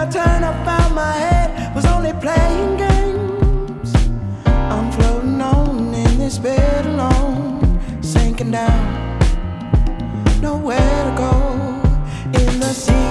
turn, I found my head was only playing games. I'm floating on in this bed alone, sinking down, nowhere to go in the sea.